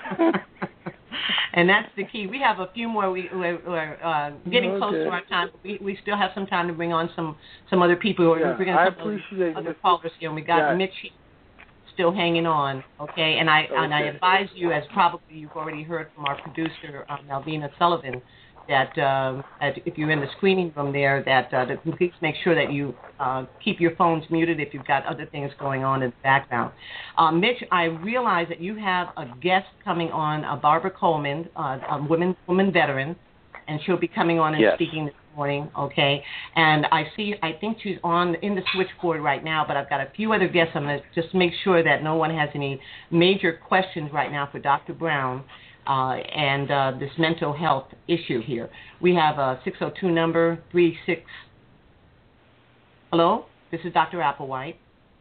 And that's the key. We have a few more. We, we're, we're uh, getting Okay. close to our time. We we still have some time to bring on some some other people. We're Yeah, bringing I some appreciate other it. callers here. And we got Yeah. Mitch still hanging on. Okay, and I and I Okay. advise you, as probably you've already heard from our producer uh, Malvina Sullivan, that um, at, if you're in the screening room there, that uh, to please make sure that you uh, keep your phones muted if you've got other things going on in the background. Uh, Mitch, I realize that you have a guest coming on, uh, Barbara Coleman, uh, a women woman veteran, and she'll be coming on and Yes. speaking this morning. Okay, and I see, I think she's on in the switchboard right now, but I've got a few other guests. I'm going to just make sure that no one has any major questions right now for Doctor Brown. Uh, and uh, this mental health issue here. We have a six oh two number, three six. Hello? This is Doctor Applewhite.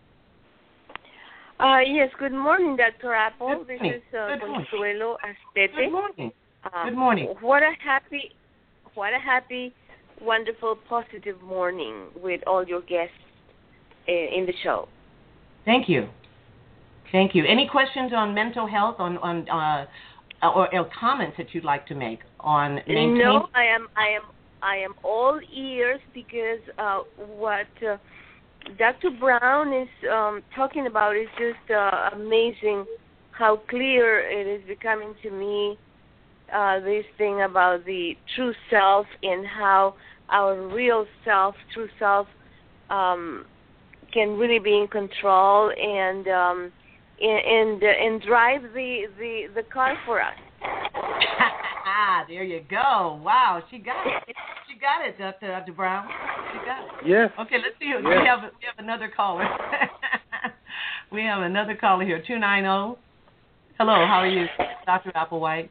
Uh, yes, good morning, Doctor Apple. Good This morning. is uh, Good morning. Consuelo Astete. Good morning. Uh, Good morning. What a happy, what a happy, wonderful, positive morning with all your guests uh, in the show. Thank you. Thank you. Any questions on mental health, on, on uh, or, or comments that you'd like to make on maintaining? No, I am, I am, I am all ears because uh, what uh, Doctor Brown is um, talking about is just uh, amazing. How clear it is becoming to me. Uh, this thing about the true self and how our real self, true self, um, can really be in control and um, and and drive the, the, the car for us. There you go. Wow, she got it. She got it, Doctor Doctor Brown. She got it. Yes. Okay, let's see. Yes. We have we have another caller. We have another caller here. Two nine zero. Hello, how are you, Doctor Applewhite?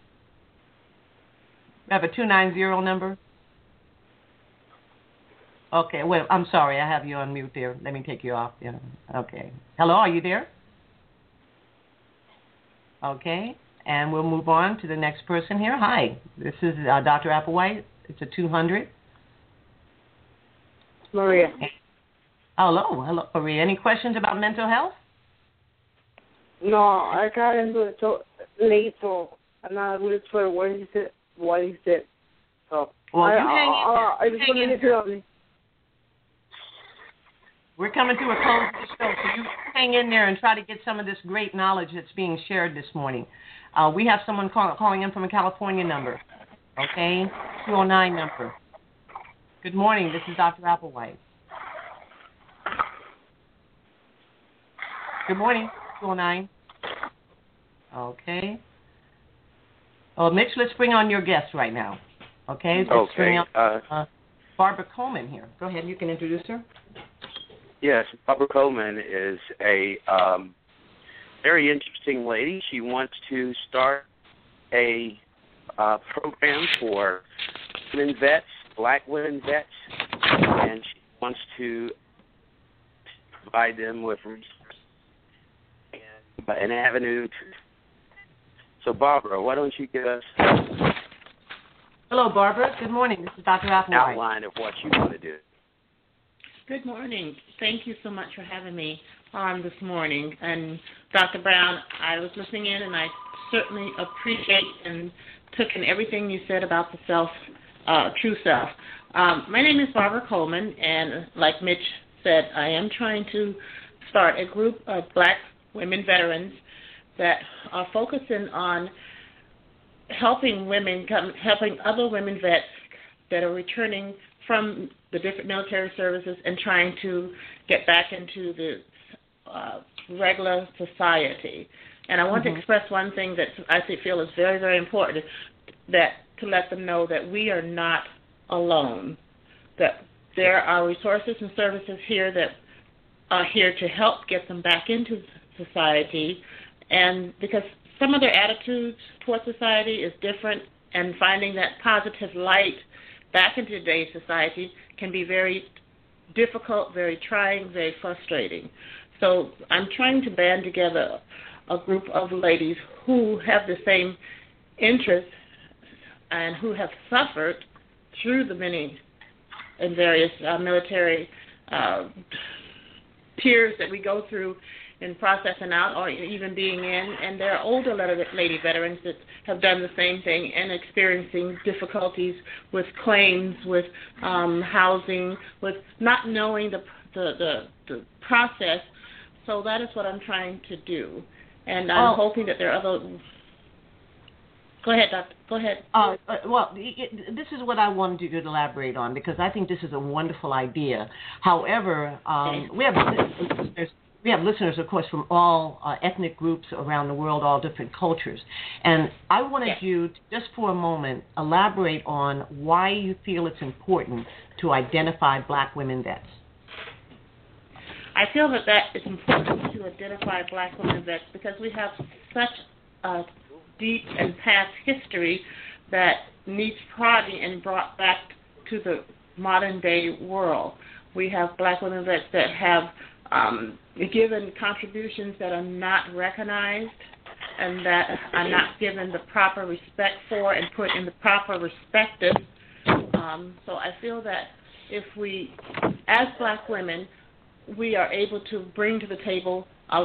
We have a two nine zero number. Okay, well, I'm sorry, I have you on mute there. Let me take you off. Yeah. Okay. Hello, are you there? Okay, and we'll move on to the next person here. Hi, this is uh, Doctor Applewhite. It's a two hundred. Maria. Hello, hello, Maria. Any questions about mental health? No, I got into it so late, so I'm not really sure what he said. What he said. So Well, I, you hang in I, there. I, I You just hang wanted in to tell me. We're coming to a close of the show, so you hang in there and try to get some of this great knowledge that's being shared this morning. Uh, we have someone call, calling in from a California number, okay, two oh nine number. Good morning, this is Doctor Applewhite. Good morning, two oh nine. Okay. Oh, Mitch, let's bring on your guest right now, okay? Let's Okay. bring on Uh, uh, Barbara Coleman here. Go ahead, you can introduce her. yes, Barbara Coleman is a um, very interesting lady. She wants to start a uh, program for women vets, black women vets, and she wants to provide them with resources and uh, an avenue to. So, Barbara, why don't you give us an Hello, Barbara. Good morning. This is Doctor Applewhite. outline of what you want to do? Good morning. Thank you so much for having me on this morning. And Doctor Brown, I was listening in, and I certainly appreciate and took in everything you said about the self, uh, true self. Um, my name is Barbara Coleman, and like Mitch said, I am trying to start a group of black women veterans that are focusing on helping women, come, helping other women vets that are returning from the different military services and trying to get back into the uh, regular society. And I want Mm-hmm. to express one thing that I feel is very, very important, that to let them know that we are not alone, that there are resources and services here that are here to help get them back into society. And because some of their attitudes towards society is different, and finding that positive light back into today's society can be very difficult, very trying, very frustrating. So I'm trying to band together a group of ladies who have the same interests and who have suffered through the many and various uh, military uh, tiers that we go through in processing out or even being in, and there are older lady veterans that have done the same thing and experiencing difficulties with claims, with um, housing, with not knowing the, the, the, the process. So that is what I'm trying to do, and I'm oh. hoping that there are other... Go ahead, Doctor. Go ahead. Uh, uh, well, it, this is what I wanted you to elaborate on because I think this is a wonderful idea. However, um, we have listeners, we have listeners, of course, from all uh, ethnic groups around the world, all different cultures, and I wanted yes. you to, just for a moment, elaborate on why you feel it's important to identify Black women vets. I feel that that is important to identify Black women vets because we have such a deep and past history that needs prodding and brought back to the modern day world. We have Black women vets that have um, given contributions that are not recognized and that are not given the proper respect for and put in the proper perspective. Um, so I feel that if we, as Black women, we are able to bring to the table a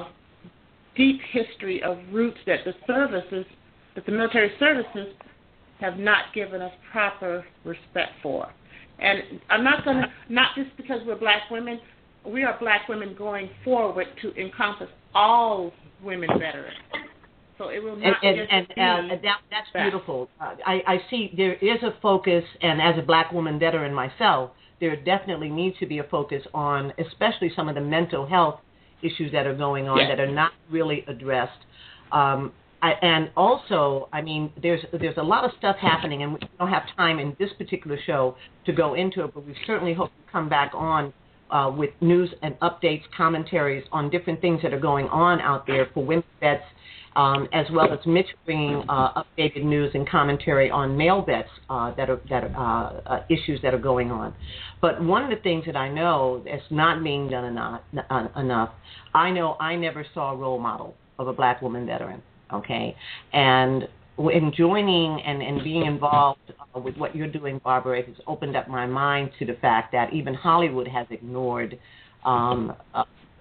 deep history of roots that the services that the military services have not given us proper respect for. And I'm not going to, not just because we're Black women, we are Black women going forward to encompass all women veterans. So it will not and, just and, be and uh, that, that's that. beautiful. Uh, I, I see there is a focus, and as a Black woman veteran myself, there definitely needs to be a focus on especially some of the mental health issues that are going on yes. that are not really addressed. Um, I, and also, I mean, there's there's a lot of stuff happening, and we don't have time in this particular show to go into it, but we certainly hope to come back on uh, with news and updates, commentaries on different things that are going on out there for women vets, um, as well as Mitch bringing uh, updated news and commentary on male vets uh, that are that are, uh, uh, issues that are going on. But one of the things that I know that's not being done enough, uh, enough, I know I never saw a role model of a Black woman veteran. Okay, and in joining and, and being involved uh, with what you're doing, Barbara, it has opened up my mind to the fact that even Hollywood has ignored um, uh,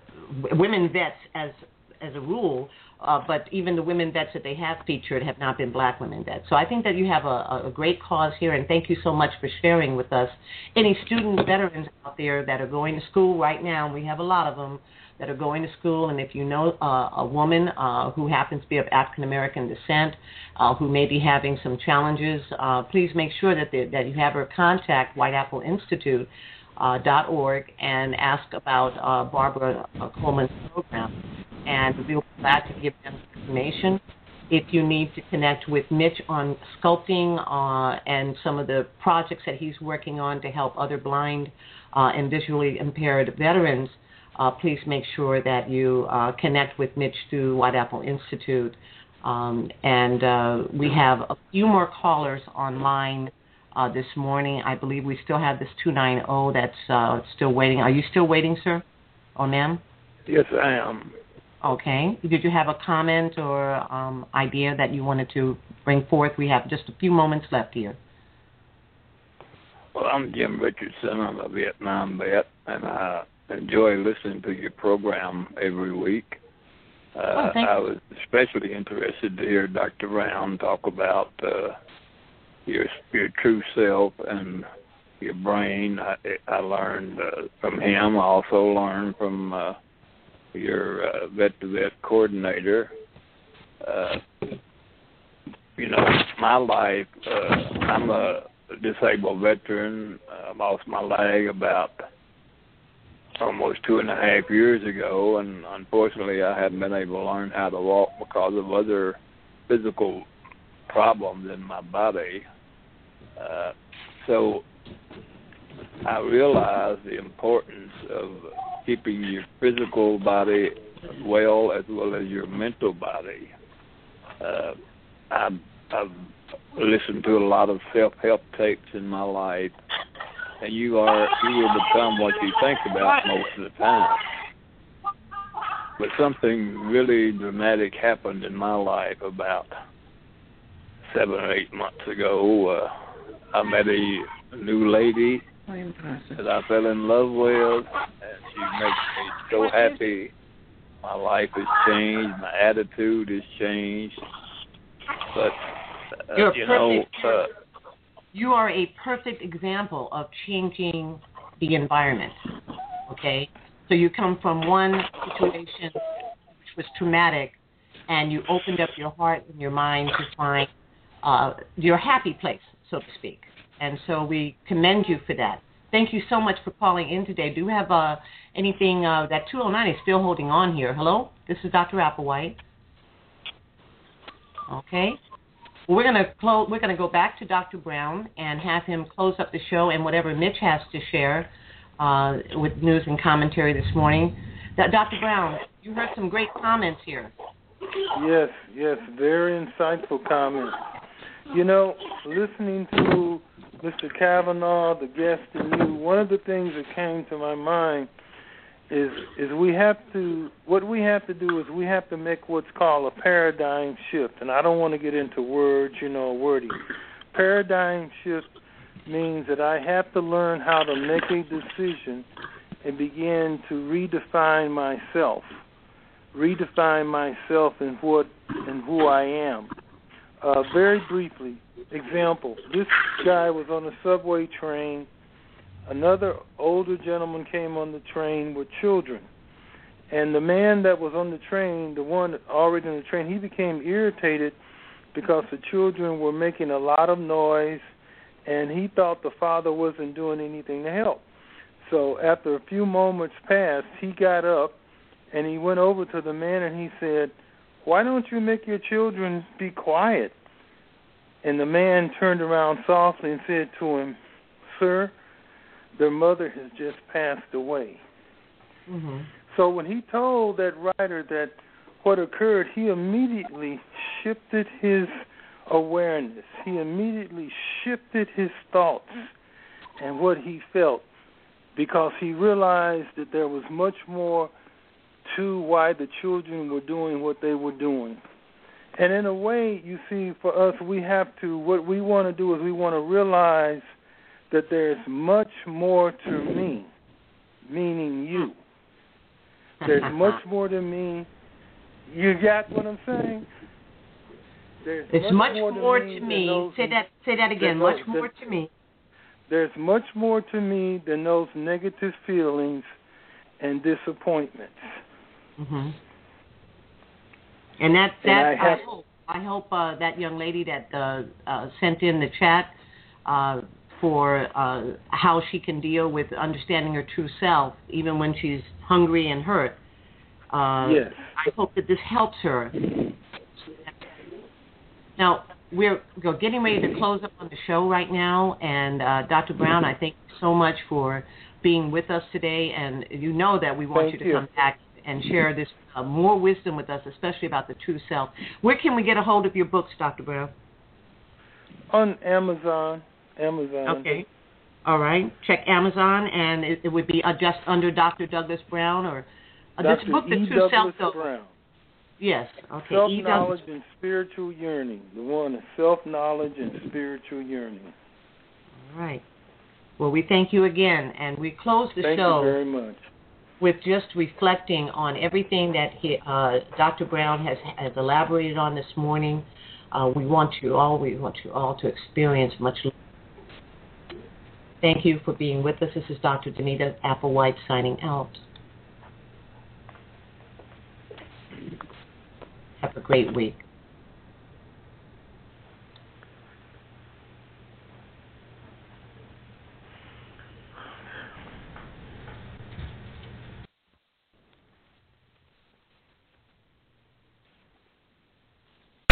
women vets as as a rule, uh, but even the women vets that they have featured have not been Black women vets. So I think that you have a, a great cause here, and thank you so much for sharing with us. Any student veterans out there that are going to school right now, and we have a lot of them, that are going to school, and if you know uh, a woman uh, who happens to be of African-American descent, uh, who may be having some challenges, uh, please make sure that, they, that you have her contact white apple institute dot org and ask about uh, Barbara uh, Coleman's program, and we'll be glad to give them information. If you need to connect with Mitch on sculpting uh, and some of the projects that he's working on to help other blind uh, and visually impaired veterans, Uh, please make sure that you uh, connect with Mitch through White Apple Institute. Um, and uh, we have a few more callers online uh, this morning. I believe we still have this two nine zero that's uh, still waiting. Are you still waiting, sir? Or ma'am? Yes, I am. Okay. Did you have a comment or um, idea that you wanted to bring forth? We have just a few moments left here. Well, I'm Jim Richardson. I'm a Vietnam vet, and I enjoy listening to your program every week. Uh, oh, I was especially interested to hear Doctor Brown talk about uh, your your true self and your brain. I, I learned uh, from him. I also learned from uh, your uh, vet-to-vet coordinator. Uh, you know, my life, uh, I'm a disabled veteran. I lost my leg about almost two and a half years ago, and unfortunately I haven't been able to learn how to walk because of other physical problems in my body. Uh, so I realize the importance of keeping your physical body well as well as your mental body. Uh, I've, I've listened to a lot of self-help tapes in my life, and you are you will become what you think about most of the time. but something really dramatic happened in my life about seven or eight months ago. Uh, I met a new lady that I fell in love with, and she makes me so happy. My life has changed. My attitude has changed. But, uh, You're you know... Uh, you are a perfect example of changing the environment, okay? So you come from one situation which was traumatic, and you opened up your heart and your mind to find uh, your happy place, so to speak. And so we commend you for that. Thank you so much for calling in today. Do you have uh, anything, uh, that two oh nine is still holding on here. Hello? This is Doctor Applewhite. Okay. We're gonna close. We're gonna go back to Doctor Brown and have him close up the show and whatever Mitch has to share uh, with news and commentary this morning. That Doctor Brown, you heard some great comments here. Yes, yes, very insightful comments. You know, listening to Mister Kavanaugh, the guest, and you, one of the things that came to my mind is is we have to, what we have to do is we have to make what's called a paradigm shift. And I don't want to get into words, you know, wording. Paradigm shift means that I have to learn how to make a decision and begin to redefine myself, redefine myself and what and who I am. Uh, very briefly, example, this guy was on a subway train. Another older gentleman came on the train with children. And the man that was on the train, the one already on the train, he became irritated because the children were making a lot of noise, and he thought the father wasn't doing anything to help. So after a few moments passed, he got up, and he went over to the man, and he said, "Why don't you make your children be quiet?" And the man turned around softly and said to him, "Sir, their mother has just passed away." Mm-hmm. So when he told that writer that what occurred, he immediately shifted his awareness. He immediately shifted his thoughts and what he felt, because he realized that there was much more to why the children were doing what they were doing. And in a way, you see, for us, we have to, what we want to do is we want to realize that there's much more to me, meaning you. There's much more to me. You got what I'm saying? There's it's much, much more, more to me. To me. Say that. Say that again. Much those, more to me. There's much more to me than those negative feelings and disappointments. Mm-hmm. And that that and I, I, have, I hope I hope uh, that young lady that uh, uh, sent in the chat uh, for uh, how she can deal with understanding her true self, even when she's hungry and hurt. Uh, yes. I hope that this helps her. Now, we're, we're getting ready to close up on the show right now, and uh, Doctor Brown, I thank you so much for being with us today, and you know that we want thank you to you. come back and share this uh, more wisdom with us, especially about the true self. Where can we get a hold of your books, Doctor Brown? On Amazon. Amazon. Okay. All right. Check Amazon, and it, it would be uh, just under Doctor Douglas Brown, or uh, this Doctor book, The E. True Douglas Self, though. Brown. Yes. Okay. Self-knowledge E. and spiritual yearning. The one is self-knowledge and spiritual yearning. All right. Well, we thank you again, and we close the thank show you very much. with just reflecting on everything that he, uh, Doctor Brown has, has elaborated on this morning. Uh, we want you all. We want you all to experience much love. Thank you for being with us. This is Doctor Danita Applewhite signing out. Have a great week.